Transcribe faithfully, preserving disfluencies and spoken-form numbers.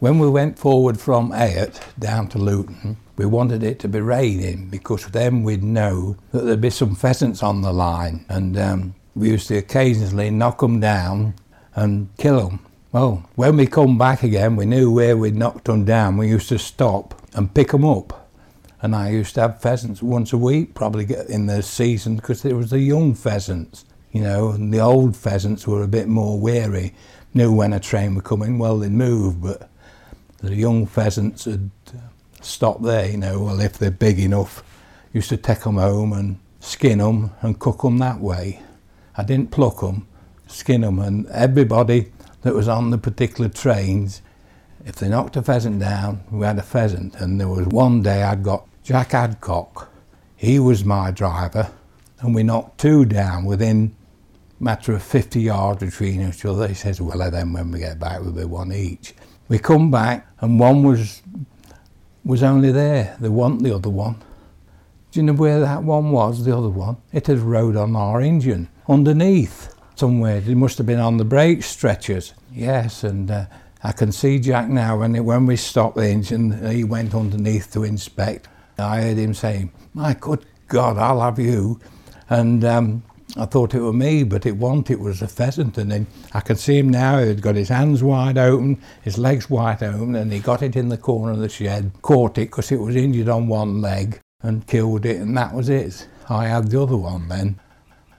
When we went forward from Ayot down to Luton, we wanted it to be raining because then we'd know that there'd be some pheasants on the line, and um, we used to occasionally knock them down and kill them. Well, when we come back again, we knew where we'd knocked them down. We used to stop and pick them up. And I used to have pheasants once a week, probably in the season, because there was the young pheasants, you know, and the old pheasants were a bit more wary, knew when a train was coming, well, they'd move, but the young pheasants would stop there, you know, well, if they're big enough, used to take them home and skin them and cook them that way. I didn't pluck them, skin them, and everybody that was on the particular trains, if they knocked a pheasant down, we had a pheasant. And there was one day I'd got Jack Adcock, he was my driver, and we knocked two down within a matter of fifty yards between each other. He says, well, then when we get back, we'll be one each. We come back, and one was was only there. They want the other one. Do you know where that one was, the other one? It had rode on our engine, underneath, somewhere. It must have been on the brake stretchers. Yes, and uh, I can see Jack now, when, it, when we stopped the engine, he went underneath to inspect. I heard him saying, my good God, I'll have you. And um, I thought it was me, but it wasn't, it was a pheasant. And then I can see him now, he'd got his hands wide open, his legs wide open, and he got it in the corner of the shed, caught it because it was injured on one leg, and killed it, and that was it. I had the other one then.